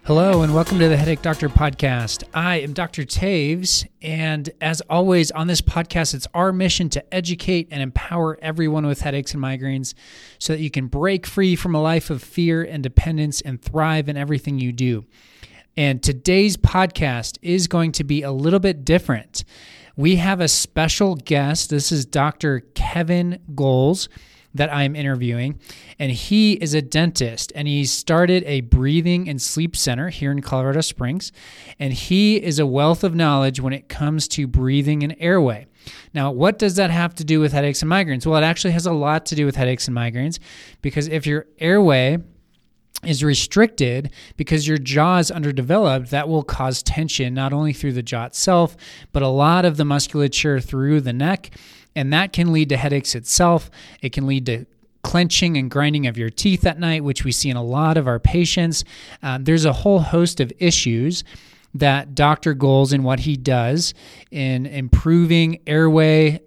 Hello and welcome to the Headache Doctor podcast. I am Dr. Taves, and as always on this podcast, it's our mission to educate and empower everyone with headaches and migraines so that you can break free from a life of fear and dependence and thrive in everything you do. And today's podcast is going to be a little bit different. We have a special guest. This is Dr. Kevin Goles that I'm interviewing, and he is a dentist, and he started a breathing and sleep center here in Colorado Springs, and he is a wealth of knowledge when it comes to breathing and airway. Now, what does that have to do with headaches and migraines? Well, it actually has a lot to do with headaches and migraines, because if your airway is restricted because your jaw is underdeveloped, that will cause tension not only through the jaw itself, but a lot of the musculature through the neck. And that can lead to headaches itself. It can lead to clenching and grinding of your teeth at night, which we see in a lot of our patients. There's a whole host of issues that Dr. Goles and what he does in improving airway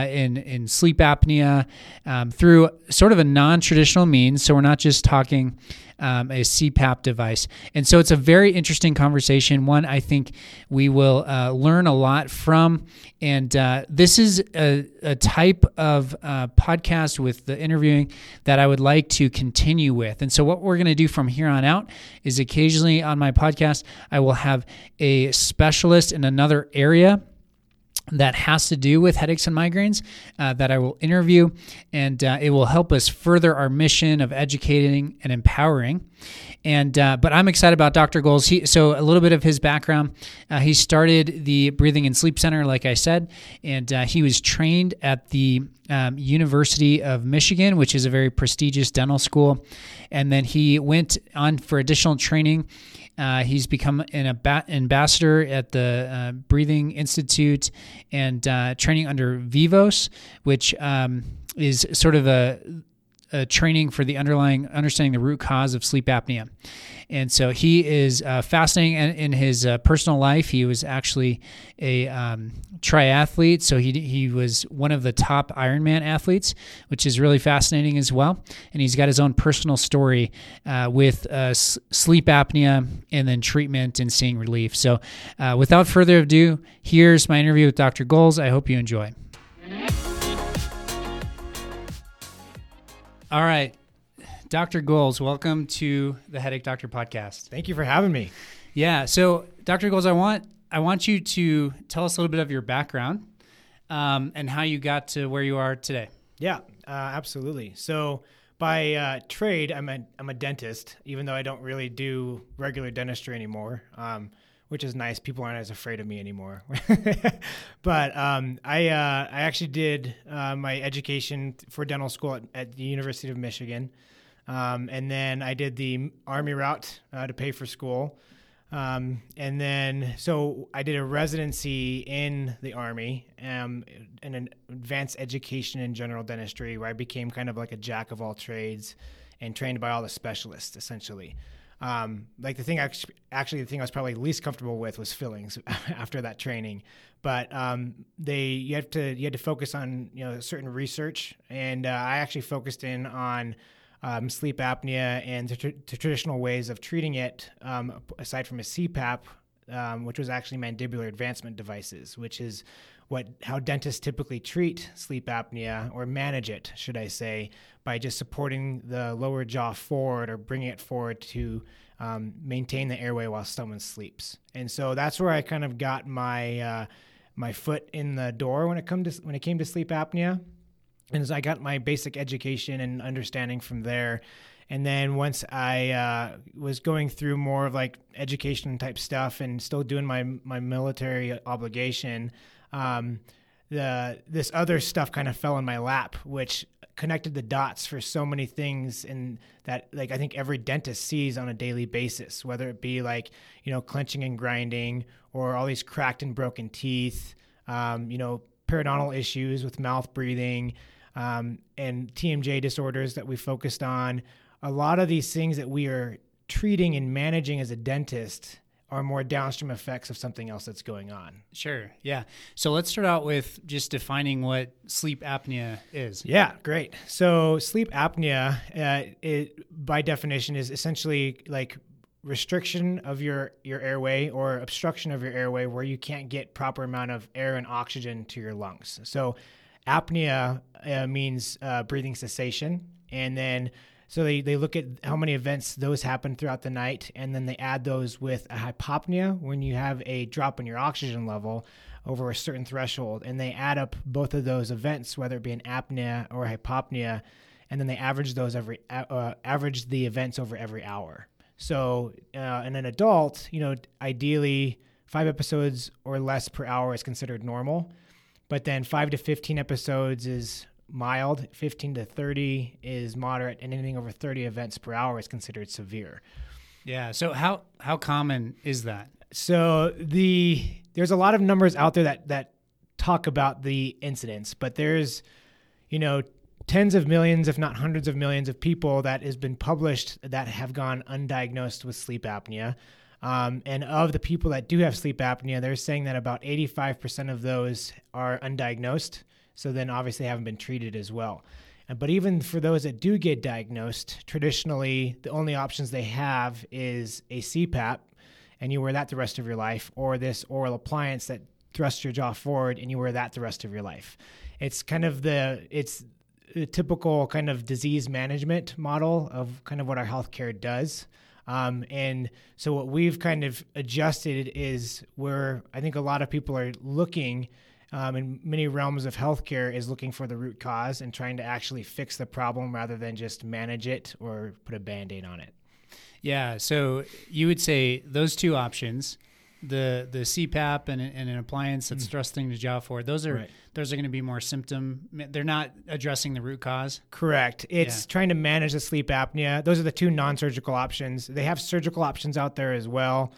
in sleep apnea through sort of a non-traditional means. So we're not just talking a CPAP device. And so it's a very interesting conversation, one I think we will learn a lot from. And this is a type of podcast with the interviewing that I would like to continue with. And so what we're going to do from here on out is occasionally on my podcast, I will have a specialist in another area that has to do with headaches and migraines that I will interview, and it will help us further our mission of educating and empowering. And but I'm excited about Dr. Goles. So a little bit of his background. He started the Breathing and Sleep Center, like I said, and he was trained at the University of Michigan, which is a very prestigious dental school. And then he went on for additional training. He's become an ambassador at the Breathing Institute and training under Vivos, which is sort of a training for the understanding the root cause of sleep apnea. And so he is fascinating in his personal life. He was actually a triathlete, so he was one of the top Ironman athletes, which is really fascinating as well. And he's got his own personal story with sleep apnea and then treatment and seeing relief. So without further ado, here's my interview with Dr. Goles. I hope you enjoy. All right. Dr. Goles, welcome to the Headache Doctor podcast. Thank you for having me. Yeah. So, Dr. Goles, I want you to tell us a little bit of your background and how you got to where you are today. Yeah, absolutely. So, by trade, I'm a dentist, even though I don't really do regular dentistry anymore, which is nice. People aren't as afraid of me anymore. But I actually did my education for dental school at the University of Michigan. And then I did the Army route to pay for school. And then, so I did a residency in the Army in an advanced education in general dentistry, where I became kind of like a jack of all trades and trained by all the specialists, essentially. Like the thing I was probably least comfortable with was fillings after that training. But you had to focus on certain research, and I actually focused in on sleep apnea and the traditional ways of treating it, aside from a CPAP, which was actually mandibular advancement devices, which is how dentists typically treat sleep apnea, or manage it, should I say, by just supporting the lower jaw forward or bringing it forward to maintain the airway while someone sleeps. And so that's where I kind of got my foot in the door when it came to sleep apnea. And as I got my basic education and understanding from there, and then once I was going through more of like education type stuff and still doing my military obligation, this other stuff kind of fell in my lap, which connected the dots for so many things, and that like I think every dentist sees on a daily basis, whether it be like clenching and grinding, or all these cracked and broken teeth, periodontal issues with mouth breathing. And TMJ disorders that we focused on. A lot of these things that we are treating and managing as a dentist are more downstream effects of something else that's going on. Sure. Yeah. So let's start out with just defining what sleep apnea is. Yeah, great. So sleep apnea, it by definition is essentially like restriction of your airway or obstruction of your airway where you can't get proper amount of air and oxygen to your lungs. So apnea means breathing cessation. And then so they look at how many events those happen throughout the night, and then they add those with a hypopnea when you have a drop in your oxygen level over a certain threshold. And they add up both of those events, whether it be an apnea or hypopnea, and then they average those average the events over every hour. So in an adult, ideally 5 episodes or less per hour is considered normal, but then 5 to 15 episodes is mild, 15 to 30 is moderate, and anything over 30 events per hour is considered severe. Yeah. So how common is that? So there's a lot of numbers out there that talk about the incidence, but there's, tens of millions, if not hundreds of millions of people that has been published that have gone undiagnosed with sleep apnea. And of the people that do have sleep apnea, they're saying that about 85% of those are undiagnosed. So then obviously haven't been treated as well. But even for those that do get diagnosed, traditionally, the only options they have is a CPAP, and you wear that the rest of your life, or this oral appliance that thrusts your jaw forward, and you wear that the rest of your life. It's kind of the typical kind of disease management model of kind of what our healthcare does. And so what we've kind of adjusted is where I think a lot of people are looking in many realms of healthcare is looking for the root cause and trying to actually fix the problem rather than just manage it or put a Band-Aid on it. Yeah. So you would say those two options, the CPAP and an appliance that's thrusting the jaw forward, those are going to be more symptom. They're not addressing the root cause. Correct. It's trying to manage the sleep apnea. Those are the two non-surgical options. They have surgical options out there as well.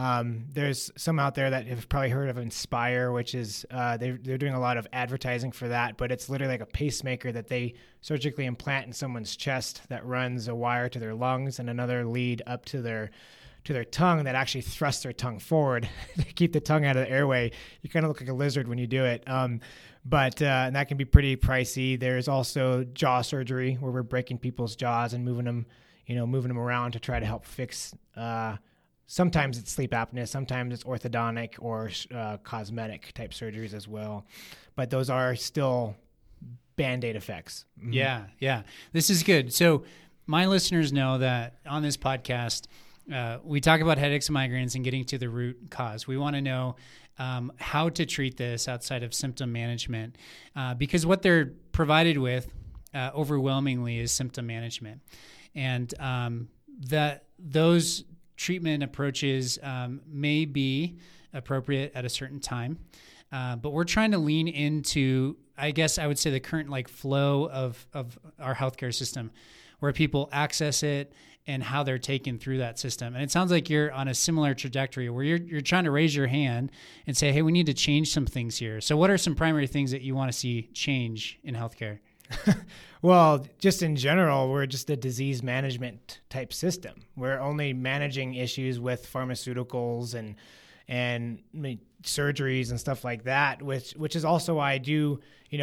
There's some out there that have probably heard of Inspire, which is they're doing a lot of advertising for that, but it's literally like a pacemaker that they surgically implant in someone's chest that runs a wire to their lungs and another lead up to their tongue that actually thrusts their tongue forward to keep the tongue out of the airway. You kind of look like a lizard when you do it. But and that can be pretty pricey. There's also jaw surgery where we're breaking people's jaws and moving them around to try to help fix. Sometimes it's sleep apnea, sometimes it's orthodontic or cosmetic type surgeries as well. But those are still Band-Aid effects. Mm-hmm. Yeah. This is good. So my listeners know that on this podcast, we talk about headaches and migraines and getting to the root cause. We want to know how to treat this outside of symptom management because what they're provided with overwhelmingly is symptom management. And that those treatment approaches may be appropriate at a certain time, but we're trying to lean into, I guess I would say, the current flow of our healthcare system where people access it and how they're taken through that system. And it sounds like you're on a similar trajectory where you're trying to raise your hand and say, hey, we need to change some things here. So what are some primary things that you want to see change in healthcare? Well, just in general, we're just a disease management type system. We're only managing issues with pharmaceuticals and surgeries and stuff like that, which is also why I do,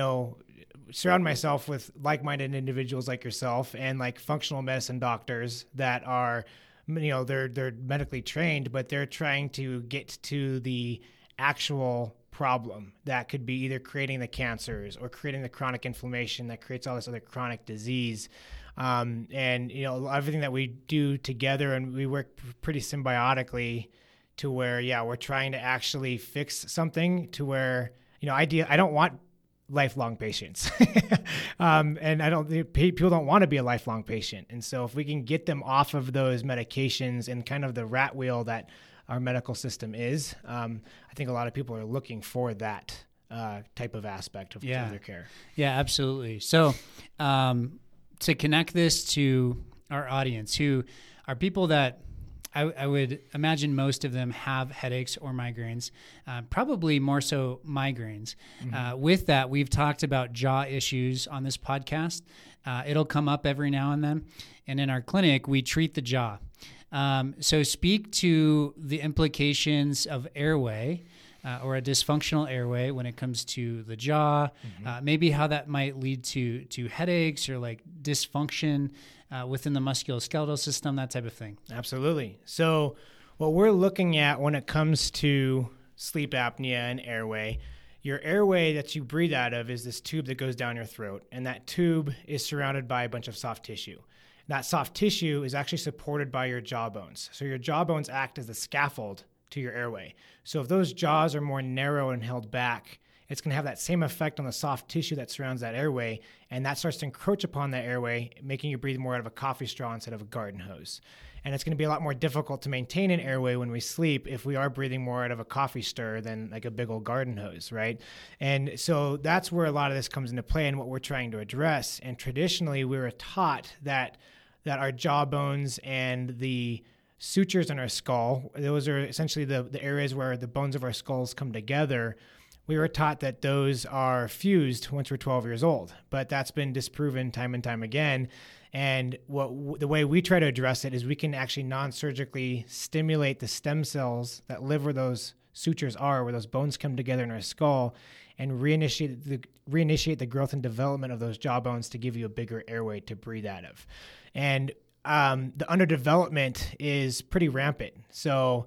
surround myself with like-minded individuals like yourself and like functional medicine doctors that are, they're medically trained, but they're trying to get to the actual problem that could be either creating the cancers or creating the chronic inflammation that creates all this other chronic disease. And, everything that we do together, and we work pretty symbiotically to where, we're trying to actually fix something to where, I don't want lifelong patients. And people don't want to be a lifelong patient. And so if we can get them off of those medications and kind of the rat wheel that our medical system is, I think a lot of people are looking for that type of aspect of their care. Yeah, absolutely. So to connect this to our audience, who are people that I would imagine most of them have headaches or migraines, probably more so migraines. Mm-hmm. With that, we've talked about jaw issues on this podcast. It'll come up every now and then. And in our clinic, we treat the jaw. So speak to the implications of airway or a dysfunctional airway when it comes to the jaw, maybe how that might lead to headaches or like dysfunction within the musculoskeletal system, that type of thing? Absolutely. So what we're looking at when it comes to sleep apnea and airway, your airway that you breathe out of is this tube that goes down your throat, and that tube is surrounded by a bunch of soft tissue. That soft tissue is actually supported by your jaw bones. So your jaw bones act as the scaffold to your airway. So if those jaws are more narrow and held back, it's going to have that same effect on the soft tissue that surrounds that airway, and that starts to encroach upon that airway, making you breathe more out of a coffee straw instead of a garden hose. And it's going to be a lot more difficult to maintain an airway when we sleep if we are breathing more out of a coffee stir than like a big old garden hose, right? And so that's where a lot of this comes into play and what we're trying to address. And traditionally, we were taught that our jaw bones and the sutures in our skull, those are essentially the areas where the bones of our skulls come together. We were taught that those are fused once we're 12 years old, but that's been disproven time and time again. And the way we try to address it is we can actually non-surgically stimulate the stem cells that live where those sutures are, where those bones come together in our skull, and reinitiate the growth and development of those jaw bones to give you a bigger airway to breathe out of. And the underdevelopment is pretty rampant. So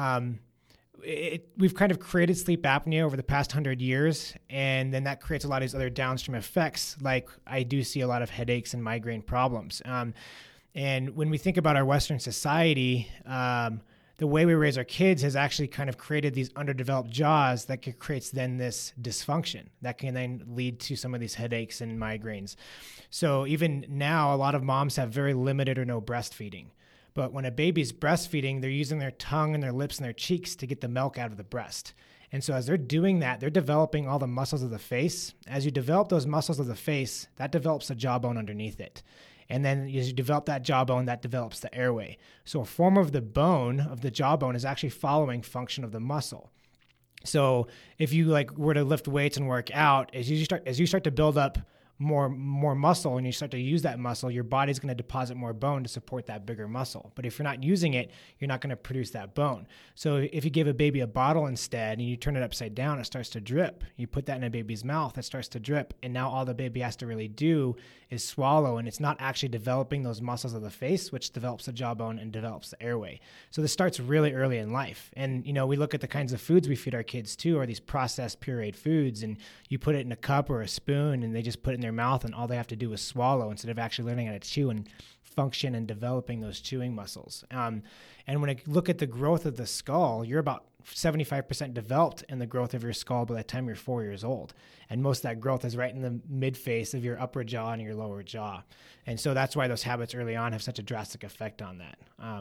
we've kind of created sleep apnea over the past 100 years, and then that creates a lot of these other downstream effects, like I do see a lot of headaches and migraine problems. And when we think about our Western society, the way we raise our kids has actually kind of created these underdeveloped jaws that creates then this dysfunction that can then lead to some of these headaches and migraines. So even now, a lot of moms have very limited or no breastfeeding. But when a baby's breastfeeding, they're using their tongue and their lips and their cheeks to get the milk out of the breast. And so as they're doing that, they're developing all the muscles of the face. As you develop those muscles of the face, that develops the jawbone underneath it. And then as you develop that jawbone, that develops the airway. So a form of the bone, of the jawbone, is actually following function of the muscle. So if you were to lift weights and work out, as you start to build up more muscle and you start to use that muscle, your body's going to deposit more bone to support that bigger muscle. But if you're not using it, you're not going to produce that bone. So if you give a baby a bottle instead and you turn it upside down, it starts to drip. You put that in a baby's mouth, it starts to drip. And now all the baby has to really do is swallow, and it's not actually developing those muscles of the face, which develops the jawbone and develops the airway. So this starts really early in life. And, we look at the kinds of foods we feed our kids too, are these processed pureed foods, and you put it in a cup or a spoon and they just put it in their mouth and all they have to do is swallow instead of actually learning how to chew and function and developing those chewing muscles. And when I look at the growth of the skull, you're about 75% developed in the growth of your skull by the time you're 4 years old. And most of that growth is right in the mid-face of your upper jaw and your lower jaw. And so that's why those habits early on have such a drastic effect on that.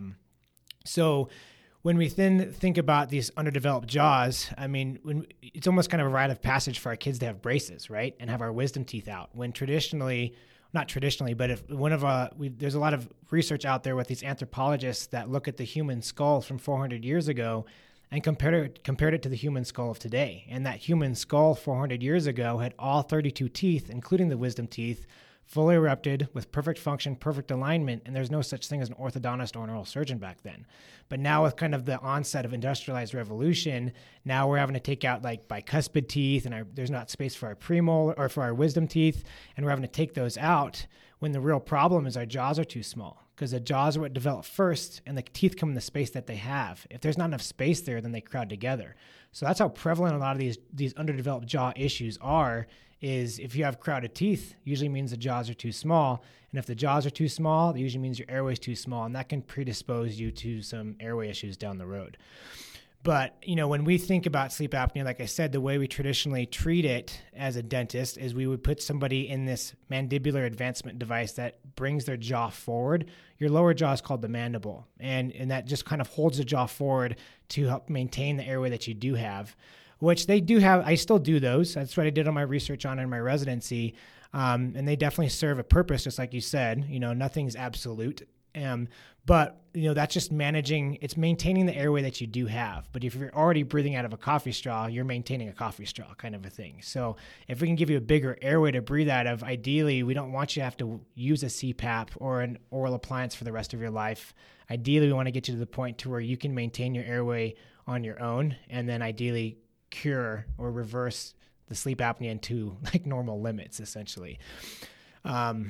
So when we then think about these underdeveloped jaws, it's almost kind of a rite of passage for our kids to have braces, right? And have our wisdom teeth out. When not traditionally, but if there's a lot of research out there with these anthropologists that look at the human skull from 400 years ago and compared it to the human skull of today. And that human skull 400 years ago had all 32 teeth, including the wisdom teeth, fully erupted with perfect function, perfect alignment, and there's no such thing as an orthodontist or an oral surgeon back then. But now with kind of the onset of industrialized revolution, now we're having to take out bicuspid teeth, and there's not space for our premolar or for our wisdom teeth, and we're having to take those out when the real problem is our jaws are too small, because the jaws are what develop first and the teeth come in the space that they have. If there's not enough space there, then they crowd together. So that's how prevalent a lot of these underdeveloped jaw issues are, is if you have crowded teeth, usually means the jaws are too small. And if the jaws are too small, it usually means your airway is too small, and that can predispose you to some airway issues down the road. But, when we think about sleep apnea, like I said, the way we traditionally treat it as a dentist is we would put somebody in this mandibular advancement device that brings their jaw forward. Your lower jaw is called the mandible, and that just kind of holds the jaw forward to help maintain the airway that you do have, which they do have. I still do those. That's what I did on my research on in my residency, and they definitely serve a purpose, just like you said. Nothing's absolute. But that's just it's maintaining the airway that you do have. But if you're already breathing out of a coffee straw, you're maintaining a coffee straw kind of a thing. So if we can give you a bigger airway to breathe out of, ideally, we don't want you to have to use a CPAP or an oral appliance for the rest of your life. Ideally, we want to get you to the point to where you can maintain your airway on your own, and then ideally cure or reverse the sleep apnea into normal limits, essentially.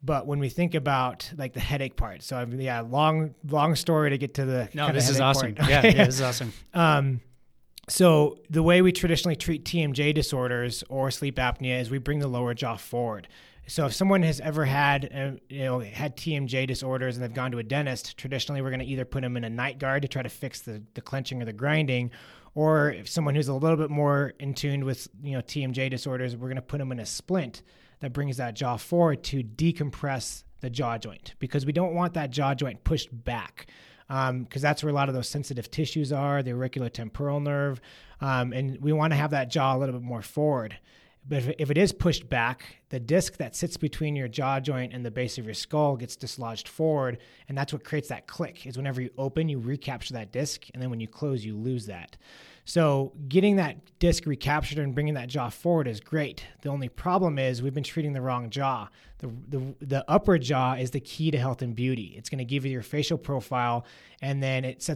But when we think about like the headache part, so long story to get to the No, this is awesome. Part. Yeah, this is awesome. So the way we traditionally treat TMJ disorders or sleep apnea is we bring the lower jaw forward. So if someone has ever had TMJ disorders and they've gone to a dentist, traditionally we're going to either put them in a night guard to try to fix the clenching or the grinding, or if someone who's a little bit more in tune with TMJ disorders, we're going to put them in a splint that brings that jaw forward to decompress the jaw joint, because we don't want that jaw joint pushed back, because that's where a lot of those sensitive tissues are, the auriculotemporal nerve, and we want to have that jaw a little bit more forward. But if it is pushed back, the disc that sits between your jaw joint and the base of your skull gets dislodged forward, and that's what creates that click, is whenever you open, you recapture that disc, and then when you close, you lose that. So getting that disc recaptured and bringing that jaw forward is great. The only problem is we've been treating the wrong jaw. The upper jaw is the key to health and beauty. It's going to give you your facial profile, and then it's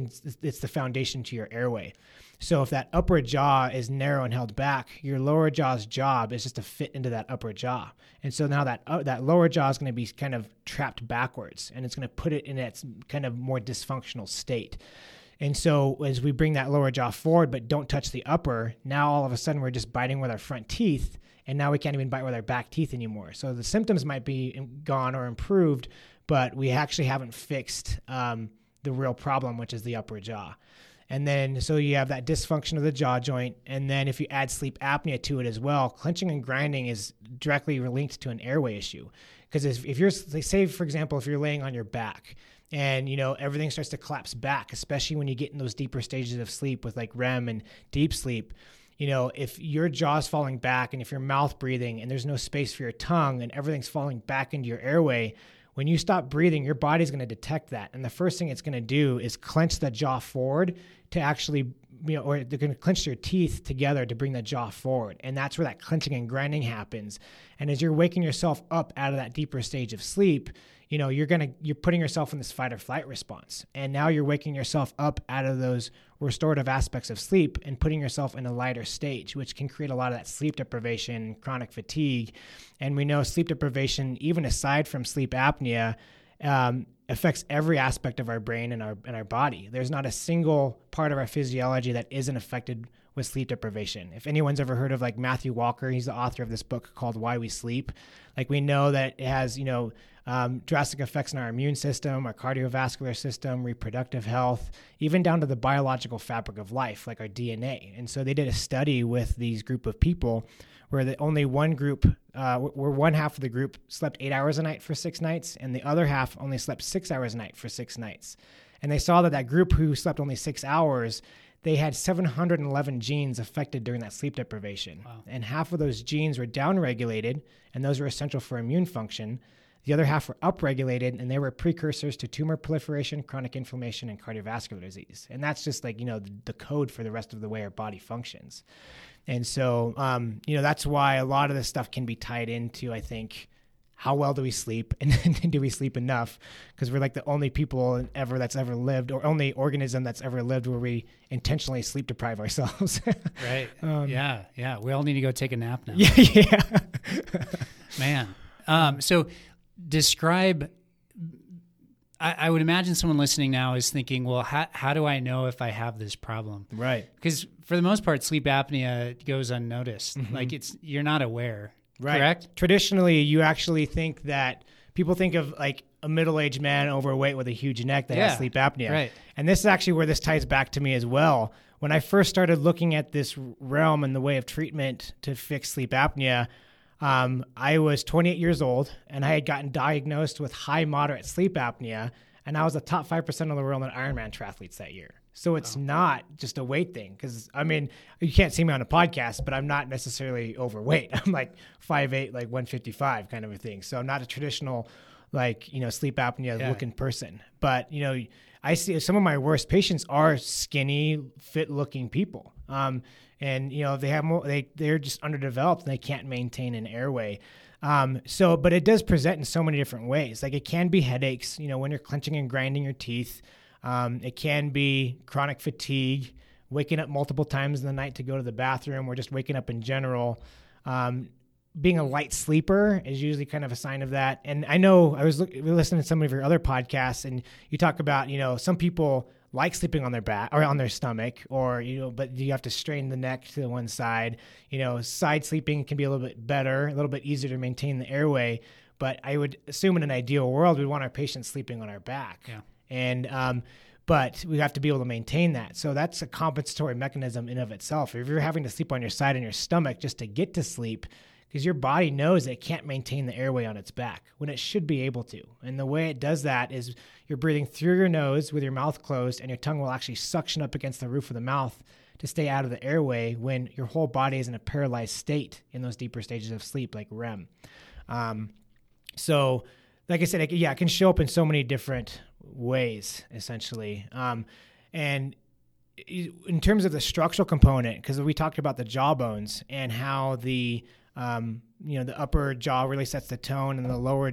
the foundation to your airway. So if that upper jaw is narrow and held back, your lower jaw's job is just to fit into that upper jaw. And so now that lower jaw is going to be kind of trapped backwards, and it's going to put it in its kind of more dysfunctional state. And so as we bring that lower jaw forward but don't touch the upper, now all of a sudden we're just biting with our front teeth, and now we can't even bite with our back teeth anymore. So the symptoms might be gone or improved, but we actually haven't fixed the real problem, which is the upper jaw. And then, so you have that dysfunction of the jaw joint. And then if you add sleep apnea to it as well, clenching and grinding is directly linked to an airway issue. Because if you're, say, for example, if you're laying on your back and, everything starts to collapse back, especially when you get in those deeper stages of sleep with like REM and deep sleep, if your jaw's falling back and if you're mouth breathing and there's no space for your tongue and everything's falling back into your airway, when you stop breathing, your body's going to detect that. And the first thing it's going to do is clench the jaw forward to actually, or they're going to clench your teeth together to bring the jaw forward. And that's where that clenching and grinding happens. And as you're waking yourself up out of that deeper stage of sleep, you're putting yourself in this fight or flight response. And now you're waking yourself up out of those restorative aspects of sleep and putting yourself in a lighter stage, which can create a lot of that sleep deprivation, chronic fatigue. And we know sleep deprivation, even aside from sleep apnea, affects every aspect of our brain and our body. There's not a single part of our physiology that isn't affected with sleep deprivation. If anyone's ever heard of like Matthew Walker, he's the author of this book called Why We Sleep. Like we know that it has, drastic effects on our immune system, our cardiovascular system, reproductive health, even down to the biological fabric of life, like our DNA. And so they did a study with these group of people where only one group, where one half of the group slept 8 hours a night for 6 nights, and the other half only slept 6 hours a night for 6 nights. And they saw that group who slept only 6 hours, they had 711 genes affected during that sleep deprivation. Wow. And half of those genes were downregulated, and those were essential for immune function. The other half were upregulated, and they were precursors to tumor proliferation, chronic inflammation, and cardiovascular disease. And that's just like, the code for the rest of the way our body functions. And so, that's why a lot of this stuff can be tied into, I think, how well do we sleep, and do we sleep enough? Because we're like the only people ever that's ever lived, or only organism that's ever lived where we intentionally sleep deprive ourselves. Right. Yeah. We all need to go take a nap now. Yeah. Man. So describe, I would imagine someone listening now is thinking, well, how do I know if I have this problem? Right. Because for the most part, sleep apnea goes unnoticed. Mm-hmm. Like you're not aware. Right. Correct? Traditionally, you actually think that people think of like a middle-aged man overweight with a huge neck that has sleep apnea. Right. And this is actually where this ties back to me as well. When I first started looking at this realm and the way of treatment to fix sleep apnea, I was 28 years old and I had gotten diagnosed with high moderate sleep apnea, and I was the top 5% of the world in Ironman triathletes that year. So it's not just a weight thing, because you can't see me on a podcast, but I'm not necessarily overweight. I'm like 5'8", like 155 kind of a thing. So I'm not a traditional sleep apnea looking person. But I see some of my worst patients are skinny, fit looking people. And they have they're just underdeveloped and they can't maintain an airway. But it does present in so many different ways. Like it can be headaches, when you're clenching and grinding your teeth. It can be chronic fatigue, waking up multiple times in the night to go to the bathroom, or just waking up in general. being a light sleeper is usually kind of a sign of that. And I know I was listening to some of your other podcasts, and you talk about, some people like sleeping on their back or on their stomach, or, but you have to strain the neck to one side. Side sleeping can be a little bit better, a little bit easier to maintain the airway. But I would assume in an ideal world, we'd want our patients sleeping on our back. Yeah. And, but we have to be able to maintain that. So that's a compensatory mechanism in of itself. If you're having to sleep on your side and your stomach just to get to sleep, because your body knows it can't maintain the airway on its back when it should be able to. And the way it does that is you're breathing through your nose with your mouth closed, and your tongue will actually suction up against the roof of the mouth to stay out of the airway when your whole body is in a paralyzed state in those deeper stages of sleep, like REM. So like I said, it can show up in so many different ways, essentially. And in terms of the structural component, because we talked about the jaw bones and how the upper jaw really sets the tone, and the lower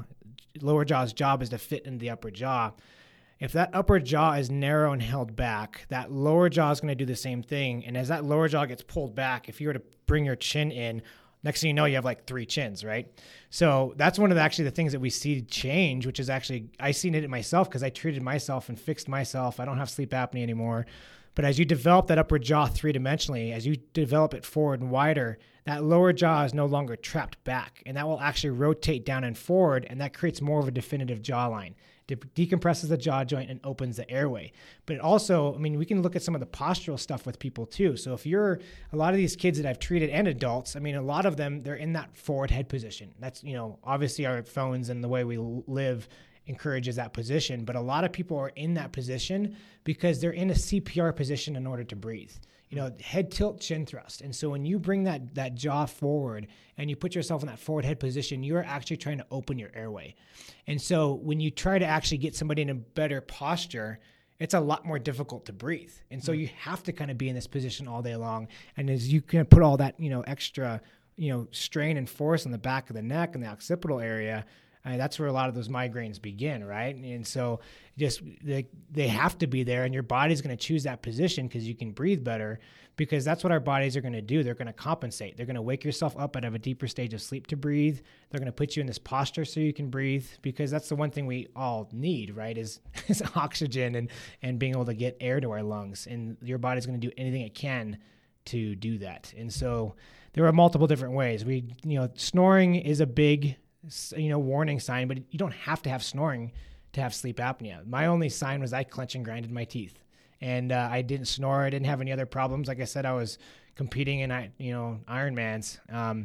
jaw's job is to fit into the upper jaw. If that upper jaw is narrow and held back, that lower jaw is going to do the same thing. And as that lower jaw gets pulled back, if you were to bring your chin in, next thing you know, you have like 3 chins, right? So that's one of the things that we see change, which is actually, I seen it in myself because I treated myself and fixed myself. I don't have sleep apnea anymore. But as you develop that upper jaw 3-dimensionally, as you develop it forward and wider, that lower jaw is no longer trapped back, and that will actually rotate down and forward, and that creates more of a definitive jawline. Decompresses the jaw joint and opens the airway. But it also, we can look at some of the postural stuff with people too. So if you're, a lot of these kids that I've treated and adults, a lot of them, they're in that forward head position. That's, obviously our phones and the way we live encourages that position. But a lot of people are in that position because they're in a CPR position in order to breathe. Head tilt, chin thrust. And so when you bring that jaw forward and you put yourself in that forward head position, you're actually trying to open your airway. And so when you try to actually get somebody in a better posture, it's a lot more difficult to breathe. And so you have to kind of be in this position all day long. And as you can put all that, extra, strain and force on the back of the neck and the occipital area, that's where a lot of those migraines begin, right? And so just they have to be there, and your body's going to choose that position because you can breathe better, because that's what our bodies are going to do. They're going to compensate. They're going to wake yourself up out of a deeper stage of sleep to breathe. They're going to put you in this posture so you can breathe, because that's the one thing we all need, right, is oxygen and being able to get air to our lungs. And your body's going to do anything it can to do that. And so there are multiple different ways. Snoring is a big warning sign, but you don't have to have snoring to have sleep apnea. My only sign was I clenched and grinded my teeth, and I didn't snore. I didn't have any other problems. Like I said, I was competing in, Ironmans.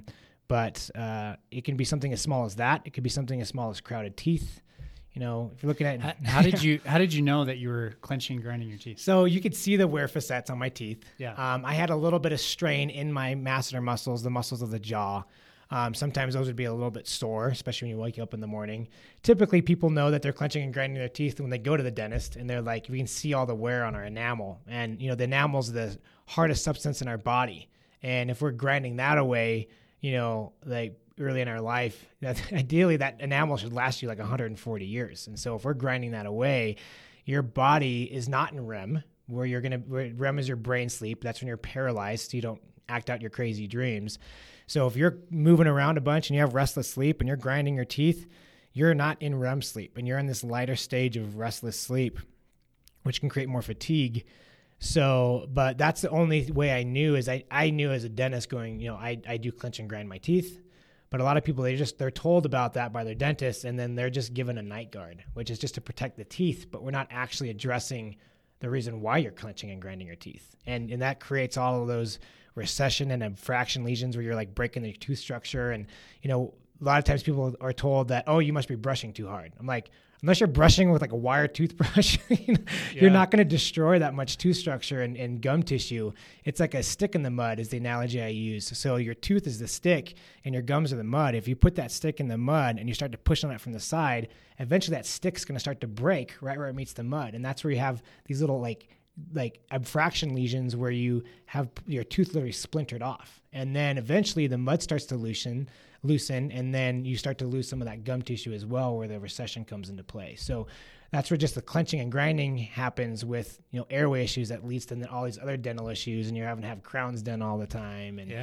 But it can be something as small as that. It could be something as small as crowded teeth. If you're looking at how did you know that you were clenching and grinding your teeth? So you could see the wear facets on my teeth. Yeah. I had a little bit of strain in my masseter muscles, the muscles of the jaw. Sometimes those would be a little bit sore, especially when you wake up in the morning. Typically, people know that they're clenching and grinding their teeth when they go to the dentist, and they're like, we can see all the wear on our enamel. And, the enamel is the hardest substance in our body. And if we're grinding that away, like early in our life, ideally that enamel should last you like 140 years. And so if we're grinding that away, your body is not in REM, where REM is your brain sleep. That's when you're paralyzed, so you don't act out your crazy dreams. So if you're moving around a bunch and you have restless sleep and you're grinding your teeth, you're not in REM sleep, and you're in this lighter stage of restless sleep, which can create more fatigue. So, but that's the only way I knew, is I knew as a dentist going, I do clench and grind my teeth. But a lot of people, they're told about that by their dentist, and then they're just given a night guard, which is just to protect the teeth, but we're not actually addressing the reason why you're clenching and grinding your teeth. And that creates all of those recession and abfraction lesions where you're like breaking the tooth structure. And, a lot of times people are told that, oh, you must be brushing too hard. I'm like, unless you're brushing with like a wire toothbrush, you're not going to destroy that much tooth structure and gum tissue. It's like a stick in the mud is the analogy I use. So your tooth is the stick and your gums are the mud. If you put that stick in the mud and you start to push on it from the side, eventually that stick's going to start to break right where it meets the mud. And that's where you have these little like abfraction lesions where you have your tooth literally splintered off. And then eventually the mud starts to loosen, and then you start to lose some of that gum tissue as well, where the recession comes into play. So that's where just the clenching and grinding happens with, airway issues that leads to all these other dental issues, and you're having to have crowns done all the time. And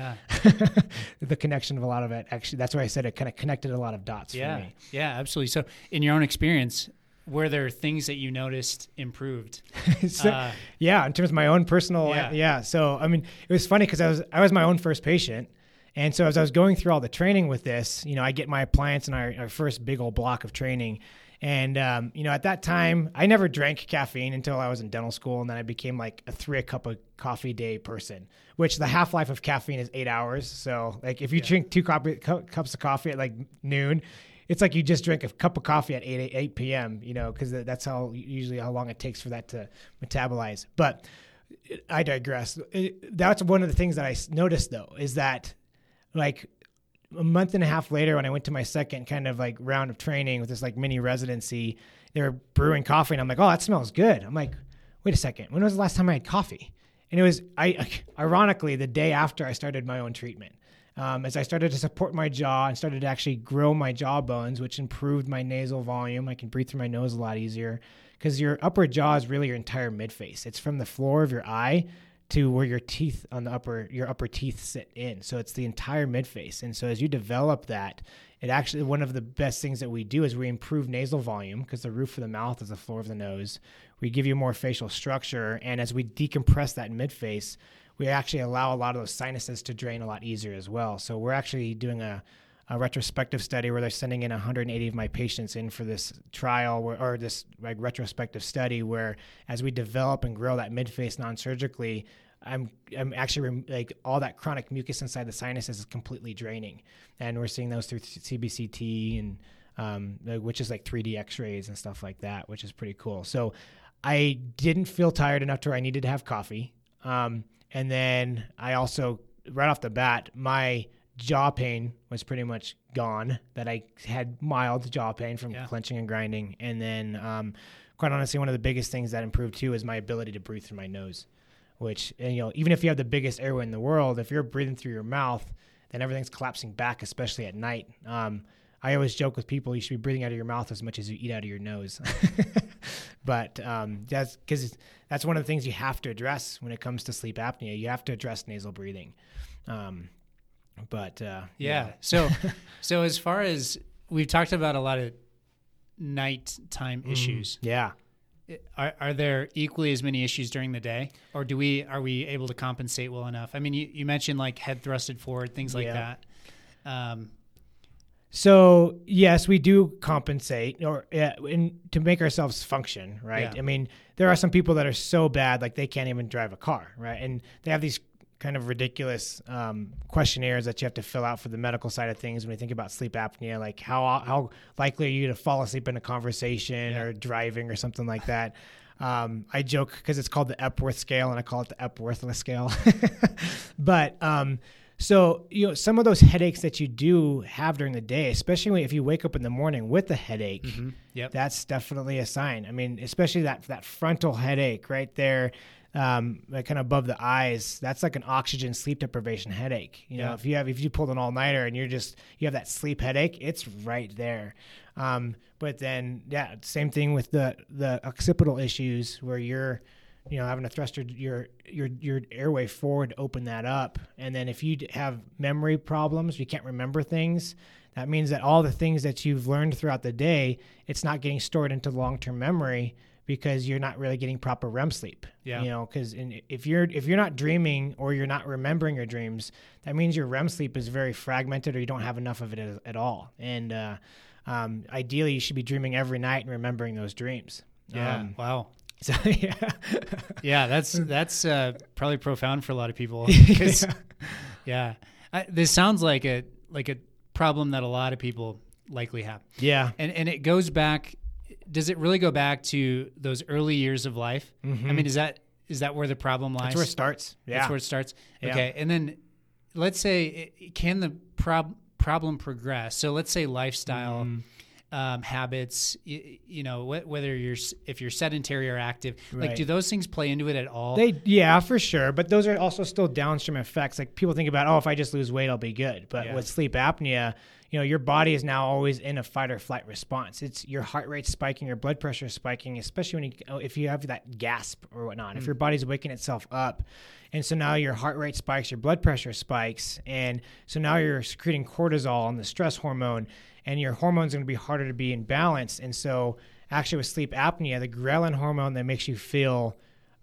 the connection of a lot of it, actually, that's why I said it kind of connected a lot of dots for me. Yeah, absolutely. So in your own experience, were there things that you noticed improved? In terms of my own personal, So, I mean, it was funny because I was my own first patient. And so as I was going through all the training with this, I get my appliance and our first big old block of training. And, at that time, I never drank caffeine until I was in dental school. And then I became like a 3 cup of coffee day person, which the half-life of caffeine is 8 hours. So like if you drink 2 cups of coffee at like noon, it's like you just drank a cup of coffee at 8 p.m., because that's usually how long it takes for that to metabolize. But I digress. That's one of the things that I noticed, though, is that like a month and a half later, when I went to my second kind of like round of training with this like mini residency, they were brewing coffee, and I'm like, oh, that smells good. I'm like, wait a second, when was the last time I had coffee? And it was, ironically, the day after I started my own treatment. As I started to support my jaw and started to actually grow my jaw bones, which improved my nasal volume. I can breathe through my nose a lot easier because your upper jaw is really your entire midface. It's from the floor of your eye to where your teeth on your upper teeth sit in. So it's the entire midface. And so as you develop that, it actually, one of the best things that we do is we improve nasal volume because the roof of the mouth is the floor of the nose. We give you more facial structure. And as we decompress that midface, we actually allow a lot of those sinuses to drain a lot easier as well. So we're actually doing a retrospective study where they're sending in 180 of my patients in for this trial or this like retrospective study where as we develop and grow that midface non-surgically, I'm actually like all that chronic mucus inside the sinuses is completely draining. And we're seeing those through CBCT and which is like 3D x-rays and stuff like that, which is pretty cool. So I didn't feel tired enough to where I needed to have coffee. And then I also, right off the bat, my jaw pain was pretty much gone, that I had mild jaw pain from clenching and grinding. And then, quite honestly, one of the biggest things that improved too is my ability to breathe through my nose, which, even if you have the biggest airway in the world, if you're breathing through your mouth, then everything's collapsing back, especially at night. I always joke with people, you should be breathing out of your mouth as much as you eat out of your nose. But that's because that's one of the things you have to address when it comes to sleep apnea. You have to address nasal breathing. So as far as we've talked about a lot of nighttime issues. Yeah. Are there equally as many issues during the day, or are we able to compensate well enough? I mean, you mentioned like head thrusted forward, things like that. So yes, we do compensate to make ourselves function, right? Yeah. I mean, there are some people that are so bad, like they can't even drive a car, right? And they have these kind of ridiculous questionnaires that you have to fill out for the medical side of things when we think about sleep apnea, like how likely are you to fall asleep in a conversation or driving or something like that. I joke because it's called the Epworth scale and I call it the Epworthless scale. But so, some of those headaches that you do have during the day, especially if you wake up in the morning with a headache, that's definitely a sign. I mean, especially that frontal headache right there, like kind of above the eyes, that's like an oxygen sleep deprivation headache. If you pulled an all-nighter and you have that sleep headache, it's right there. But then, same thing with the occipital issues where you're having to thrust your airway forward to open that up. And then if you have memory problems, you can't remember things, that means that all the things that you've learned throughout the day, it's not getting stored into long-term memory because you're not really getting proper REM sleep. Because if you're not dreaming or you're not remembering your dreams, that means your REM sleep is very fragmented or you don't have enough of it at all. And ideally, you should be dreaming every night and remembering those dreams. Wow. So, that's probably profound for a lot of people. This sounds like a problem that a lot of people likely have. Yeah, and it goes back. Does it really go back to those early years of life? Mm-hmm. I mean, is that where the problem lies? That's where it starts. Yeah, that's where it starts. Yeah. Okay, and then let's say can the problem progress? So let's say lifestyle. Mm-hmm. Habits, whether if you're sedentary or active, like do those things play into it at all? For sure. But those are also still downstream effects. Like people think about, if I just lose weight, I'll be good. But with sleep apnea, your body is now always in a fight or flight response. It's your heart rate spiking, your blood pressure spiking, especially if you have that gasp or whatnot, if your body's waking itself up. And so now your heart rate spikes, your blood pressure spikes. And so now you're secreting cortisol and the stress hormone, and your hormones are going to be harder to be in balance. And so actually with sleep apnea, the ghrelin hormone that makes you feel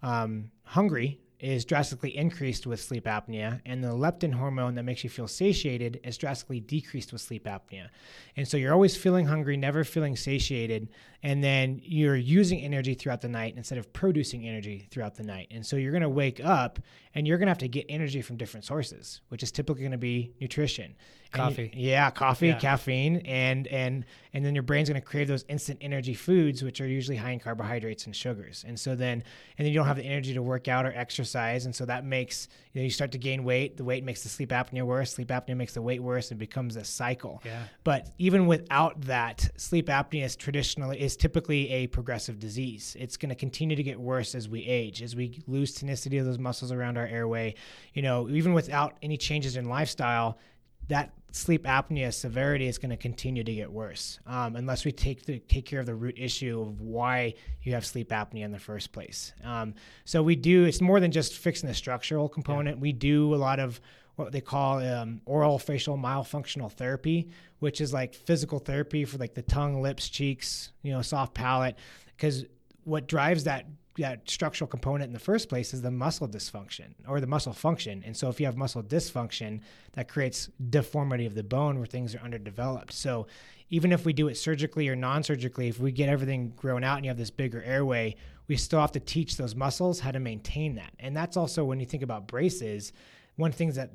hungry is drastically increased with sleep apnea, and the leptin hormone that makes you feel satiated is drastically decreased with sleep apnea. And so you're always feeling hungry, never feeling satiated, and then you're using energy throughout the night instead of producing energy throughout the night. And so you're going to wake up and you're going to have to get energy from different sources, which is typically going to be nutrition. Coffee. Coffee, caffeine, and then your brain's going to crave those instant energy foods, which are usually high in carbohydrates and sugars. And then you don't have the energy to work out or exercise, and so that makes you start to gain weight. The weight makes the sleep apnea worse. Sleep apnea makes the weight worse, and becomes a cycle. Yeah. But even without that, sleep apnea is typically a progressive disease. It's going to continue to get worse as we age, as we lose tonicity of those muscles around our airway. Even without any changes in lifestyle, that sleep apnea severity is going to continue to get worse unless we take care of the root issue of why you have sleep apnea in the first place. So it's more than just fixing the structural component. Yeah. We do a lot of what they call oral facial myofunctional therapy, which is like physical therapy for like the tongue, lips, cheeks, soft palate, because what drives that structural component in the first place is the muscle dysfunction or the muscle function. And so if you have muscle dysfunction, that creates deformity of the bone where things are underdeveloped. So even if we do it surgically or non-surgically, if we get everything grown out and you have this bigger airway, we still have to teach those muscles how to maintain that. And that's also when you think about braces, one of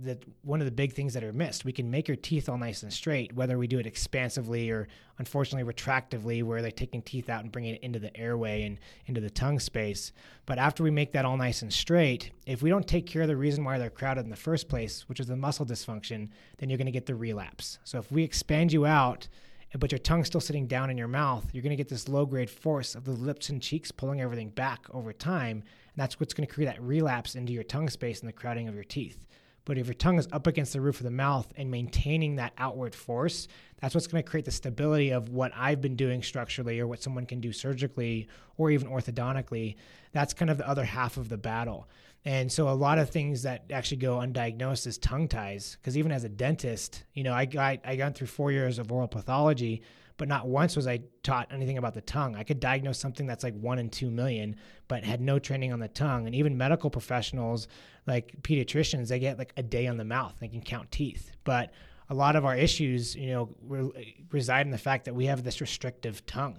the big things that are missed. We can make your teeth all nice and straight, whether we do it expansively or unfortunately retractively, where they're taking teeth out and bringing it into the airway and into the tongue space. But after we make that all nice and straight, if we don't take care of the reason why they're crowded in the first place, which is the muscle dysfunction, then you're going to get the relapse. So if we expand you out, but your tongue's still sitting down in your mouth, you're going to get this low-grade force of the lips and cheeks pulling everything back over time. And that's what's going to create that relapse into your tongue space and the crowding of your teeth. But if your tongue is up against the roof of the mouth and maintaining that outward force, that's what's going to create the stability of what I've been doing structurally or what someone can do surgically or even orthodontically. That's kind of the other half of the battle. And so a lot of things that actually go undiagnosed is tongue ties, because even as a dentist, I got through 4 years of oral pathology, but not once was I taught anything about the tongue. I could diagnose something that's like 1 in 2 million, but had no training on the tongue. And even medical professionals like pediatricians, they get like a day on the mouth. They can count teeth. But a lot of our issues, reside in the fact that we have this restrictive tongue.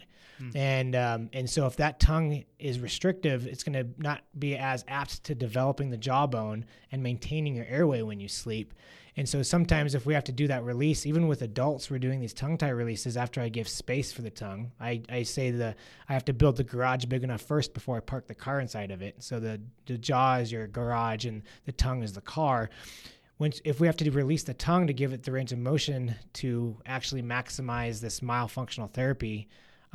And so if that tongue is restrictive, it's going to not be as apt to developing the jawbone and maintaining your airway when you sleep. And so sometimes if we have to do that release, even with adults, we're doing these tongue tie releases after I give space for the tongue. I say I have to build the garage big enough first before I park the car inside of it. So the jaw is your garage and the tongue is the car. If we have to release the tongue to give it the range of motion to actually maximize this myofunctional therapy,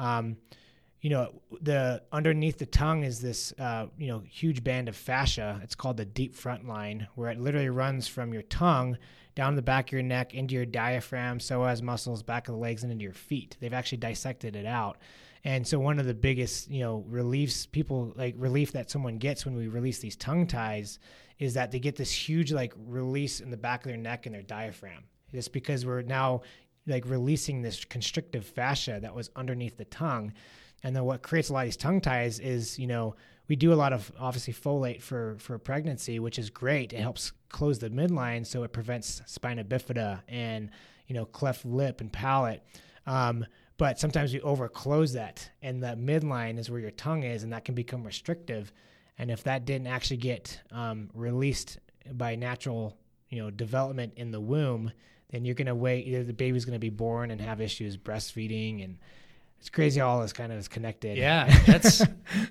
the underneath the tongue is this, huge band of fascia. It's called the deep front line, where it literally runs from your tongue down the back of your neck into your diaphragm, psoas muscles, back of the legs, and into your feet. They've actually dissected it out. And so one of the biggest, relief that someone gets when we release these tongue ties is that they get this huge, release in the back of their neck and their diaphragm. Just because we're now releasing this constrictive fascia that was underneath the tongue. And then what creates a lot of these tongue ties is, we do a lot of obviously folate for pregnancy, which is great. It helps close the midline, so it prevents spina bifida and, cleft lip and palate. But sometimes we overclose that, and the midline is where your tongue is, and that can become restrictive. And if that didn't actually get released by natural, development in the womb, then you're going to wait. Either the baby's going to be born and have issues breastfeeding, and it's crazy. All this kind of is connected. Yeah, that's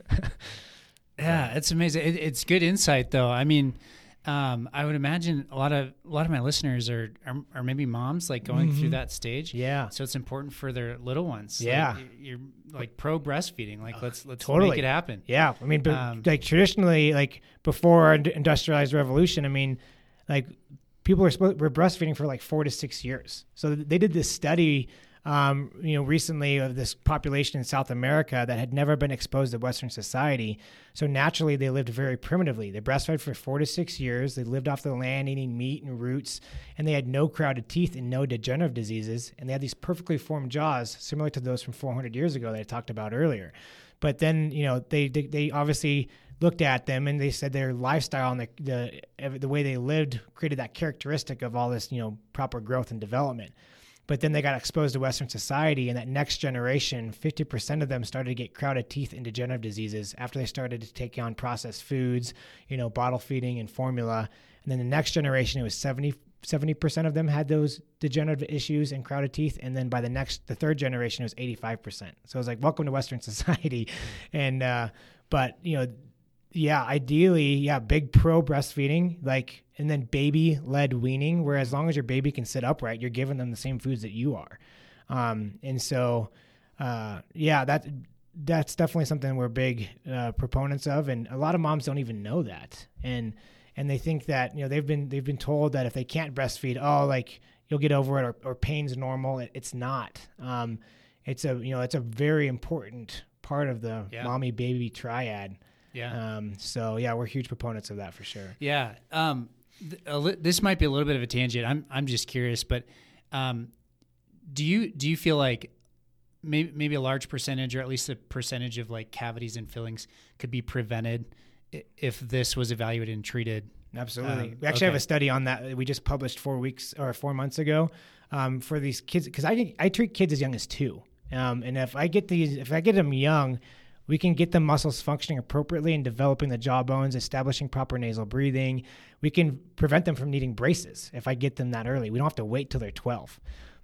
it's amazing. It's good insight, though. I mean, I would imagine a lot of my listeners are maybe moms going through that stage. Yeah. So it's important for their little ones. Yeah. You're pro breastfeeding. Let's totally make it happen. Yeah. I mean, traditionally, before our industrialized revolution, people were breastfeeding for like 4 to 6 years. So they did this study, recently of this population in South America that had never been exposed to Western society. So naturally, they lived very primitively. They breastfed for 4 to 6 years. They lived off the land, eating meat and roots, and they had no crowded teeth and no degenerative diseases. And they had these perfectly formed jaws, similar to those from 400 years ago that I talked about earlier. But then, they obviously looked at them and they said their lifestyle and the way they lived created that characteristic of all this, proper growth and development. But then they got exposed to Western society, and that next generation, 50% of them started to get crowded teeth and degenerative diseases after they started to take on processed foods, bottle feeding and formula. And then the next generation, it was 70% of them had those degenerative issues and crowded teeth. And then by the third generation, it was 85%. So it was like, welcome to Western society. And, ideally, big pro breastfeeding, and then baby-led weaning, where as long as your baby can sit upright, you're giving them the same foods that you are. That's definitely something we're big proponents of, and a lot of moms don't even know that, and they think that they've been told that if they can't breastfeed, you'll get over it or pain's normal. It's not. It's a very important part of the mommy baby triad. Yeah. We're huge proponents of that for sure. Yeah. This might be a little bit of a tangent. I'm just curious, but do you feel like maybe a large percentage, or at least a percentage of like cavities and fillings, could be prevented if this was evaluated and treated? Absolutely. We actually have a study on that we just published 4 months ago for these kids, because I treat kids as young as 2, and if I get them young, we can get the muscles functioning appropriately and developing the jaw bones, establishing proper nasal breathing. We can prevent them from needing braces if I get them that early. We don't have to wait till they're 12.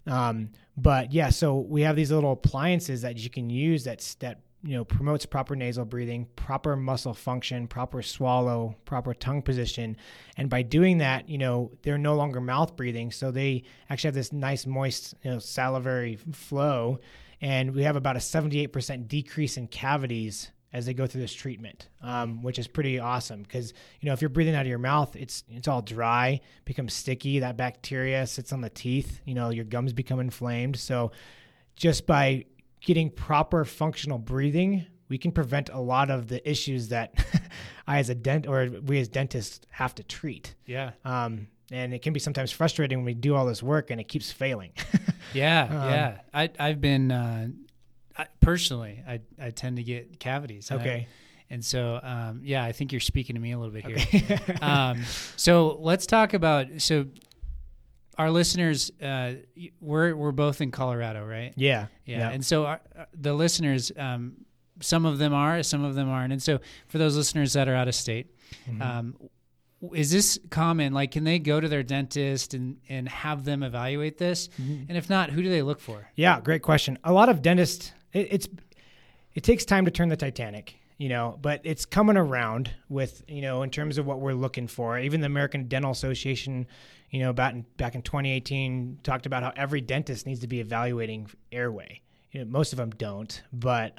So we have these little appliances that you can use that promotes proper nasal breathing, proper muscle function, proper swallow, proper tongue position. And by doing that, they're no longer mouth breathing. So they actually have this nice, moist, salivary flow. And we have about a 78% decrease in cavities as they go through this treatment, which is pretty awesome because, if you're breathing out of your mouth, it's all dry, becomes sticky. That bacteria sits on the teeth, your gums become inflamed. So just by getting proper functional breathing, we can prevent a lot of the issues that we as dentists have to treat. Yeah. And it can be sometimes frustrating when we do all this work and it keeps failing. Yeah. I've been, personally, I tend to get cavities. Okay. And so, I think you're speaking to me a little bit here. Okay. So let's talk about, our listeners, we're both in Colorado, right? Yeah. And so the listeners, some of them are, some of them aren't. And so for those listeners that are out of state, is this common? Like, can they go to their dentist and have them evaluate this? Mm-hmm. And if not, who do they look for? Yeah, great question. A lot of dentists, it takes time to turn the Titanic, but it's coming around with, in terms of what we're looking for. Even the American Dental Association, back in 2018, talked about how every dentist needs to be evaluating airway. Most of them don't, but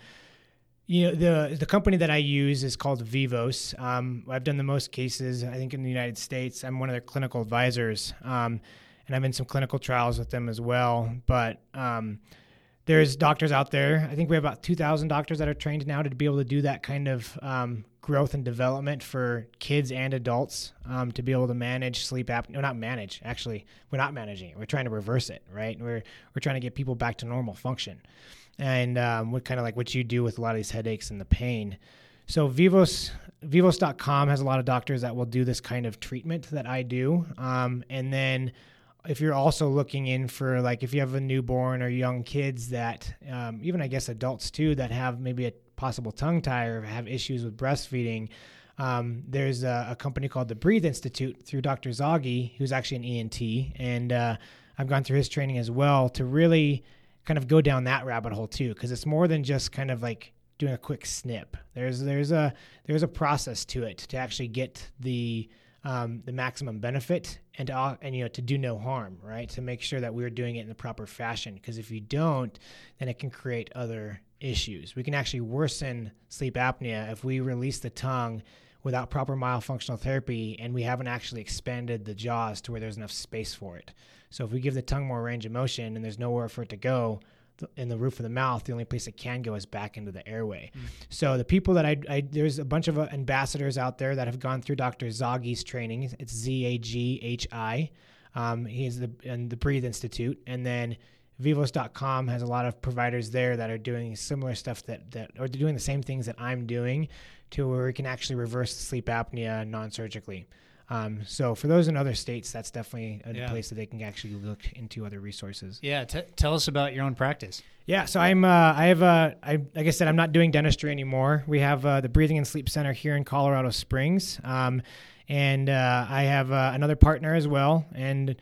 the company that I use is called Vivos. I've done the most cases, I think, in the United States. I'm one of their clinical advisors, and I'm in some clinical trials with them as well. But there's doctors out there. I think we have about 2,000 doctors that are trained now to be able to do that kind of growth and development for kids and adults, to be able to manage sleep apnea. No, not manage. Actually, we're not managing it. We're trying to reverse it, right? We're trying to get people back to normal function. And what kind of like what you do with a lot of these headaches and the pain. So Vivos.com has a lot of doctors that will do this kind of treatment that I do. And then if you're also looking in for, like, if you have a newborn or young kids that, even I guess adults too, that have maybe a possible tongue tie or have issues with breastfeeding, there's a company called the Breathe Institute through Dr. Zoggy, who's actually an ENT. And I've gone through his training as well to really kind of go down that rabbit hole too, because it's more than just kind of like doing a quick snip. There's a process to it to actually get the maximum benefit and to do no harm, right? To make sure that we're doing it in the proper fashion, because if you don't, then it can create other issues. We can actually worsen sleep apnea if we release the tongue without proper myofunctional therapy, and we haven't actually expanded the jaws to where there's enough space for it. So if we give the tongue more range of motion and there's nowhere for it to go in the roof of the mouth, the only place it can go is back into the airway. So the people that there's a bunch of ambassadors out there that have gone through Dr. Zaghi's training. It's Zaghi. He's in the Breathe Institute. And then Vivos.com has a lot of providers there that are doing similar stuff that are doing the same things that I'm doing, to where we can actually reverse sleep apnea non-surgically. So for those in other states, that's definitely a place that they can actually look into other resources. Yeah. Tell us about your own practice. Yeah. So like I said, I'm not doing dentistry anymore. We have the Breathing and Sleep Center here in Colorado Springs. And I have another partner as well. And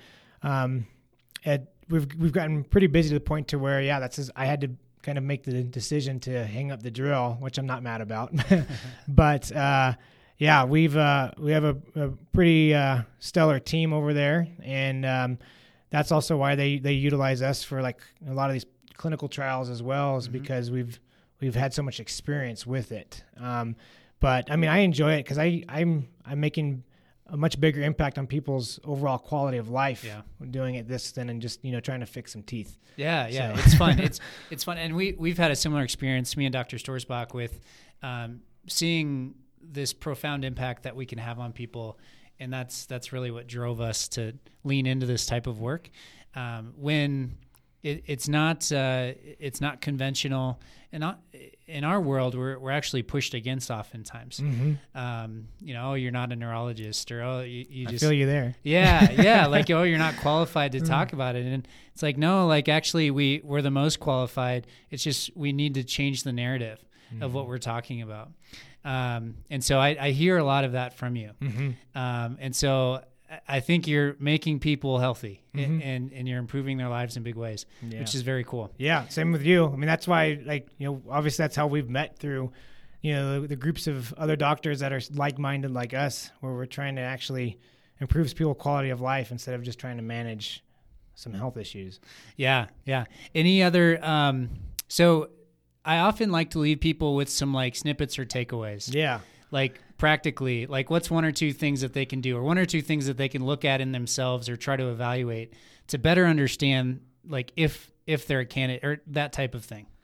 we've gotten pretty busy to the point to where, I had to kind of make the decision to hang up the drill, which I'm not mad about. But we have a pretty stellar team over there, and that's also why they utilize us for like a lot of these clinical trials as well, is because we've had so much experience with it. But I mean, I enjoy it because I'm making a much bigger impact on people's overall quality of life doing it than just trying to fix some teeth. Yeah, so. It's fun. It's fun, and we've had a similar experience, me and Dr. Storsbach, with seeing this profound impact that we can have on people, and that's really what drove us to lean into this type of work. When it's not conventional, and not in our world, we're actually pushed against oftentimes. You're not a neurologist, or you just, I feel you there. Yeah, like you're not qualified to talk about it, and it's like no, like actually we're the most qualified. It's just we need to change the narrative of what we're talking about. And so I hear a lot of that from you. And so I think you're making people healthy and you're improving their lives in big ways, which is very cool. Yeah. Same with you. I mean, that's why, obviously that's how we've met, through, the groups of other doctors that are like-minded like us, where we're trying to actually improve people's quality of life instead of just trying to manage some health issues. Yeah. Any other, so I often like to leave people with some like snippets or takeaways. Yeah. Like practically, like what's one or two things that they can do, or one or two things that they can look at in themselves or try to evaluate to better understand, like if they're a candidate or that type of thing.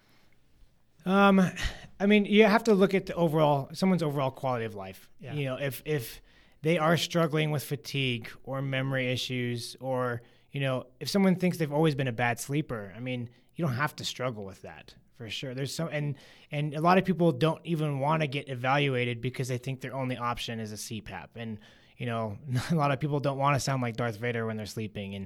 I mean, you have to look at someone's overall quality of life. Yeah. If they are struggling with fatigue or memory issues, or, if someone thinks they've always been a bad sleeper, I mean, you don't have to struggle with that. For sure. There's some, and a lot of people don't even want to get evaluated because they think their only option is a CPAP. And, a lot of people don't want to sound like Darth Vader when they're sleeping.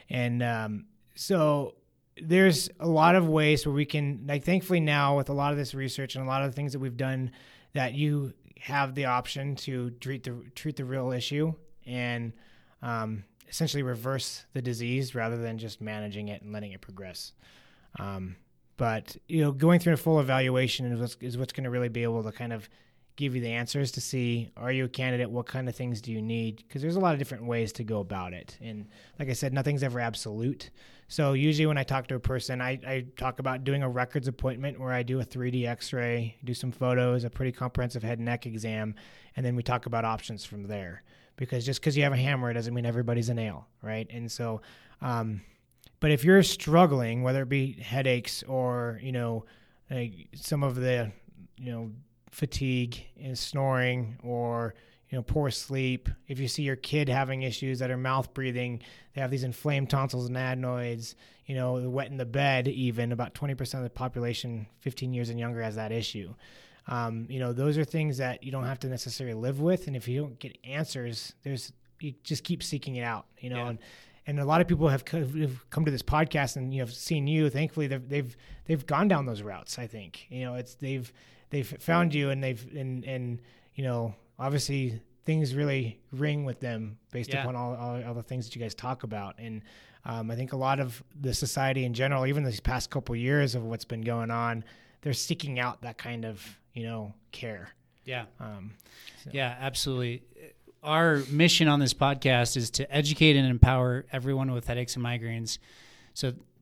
So there's a lot of ways where we can, like, thankfully now with a lot of this research and a lot of the things that we've done, that you have the option to treat the real issue and essentially reverse the disease rather than just managing it and letting it progress. But, going through a full evaluation is what's going to really be able to kind of give you the answers to see, are you a candidate? What kind of things do you need? Because there's a lot of different ways to go about it. And like I said, nothing's ever absolute. So usually when I talk to a person, I talk about doing a records appointment where I do a 3D x-ray, do some photos, a pretty comprehensive head and neck exam, and then we talk about options from there. Because just because you have a hammer doesn't mean everybody's a nail, right? And so but if you're struggling, whether it be headaches or, like some of the, fatigue and snoring, or, poor sleep, if you see your kid having issues that are mouth breathing, they have these inflamed tonsils and adenoids, the wet in the bed, even about 20% of the population 15 years and younger has that issue. Those are things that you don't have to necessarily live with. And if you don't get answers, you just keep seeking it out, And a lot of people have come to this podcast and seen you. Thankfully, they've gone down those routes. I think they've found you, and obviously things really ring with them based upon all the things that you guys talk about. And I think a lot of the society in general, even these past couple of years of what's been going on, they're seeking out that kind of care. Yeah. Yeah, absolutely. Our mission on this podcast is to educate and empower everyone with headaches and migraines, so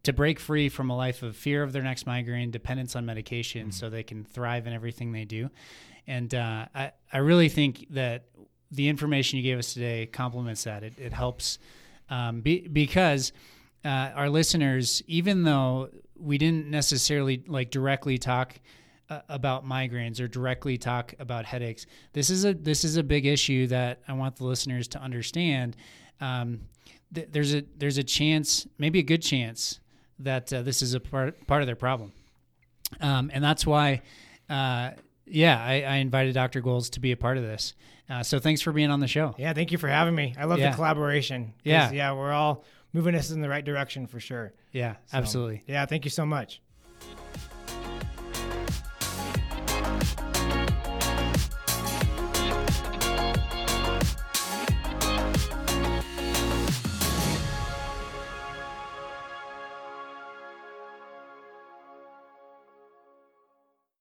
to break free from a life of fear of their next migraine, dependence on medication, so they can thrive in everything they do. And I really think that the information you gave us today complements that. It helps because our listeners, even though we didn't necessarily like directly talk about migraines or directly talk about headaches, this is a big issue that I want the listeners to understand. There's a chance, maybe a good chance, that this is a part of their problem, and that's why. I invited Dr. Golz to be a part of this. So thanks for being on the show. Yeah, thank you for having me. I love the collaboration. Yeah, we're all moving us in the right direction for sure. Yeah, absolutely. Yeah, thank you so much.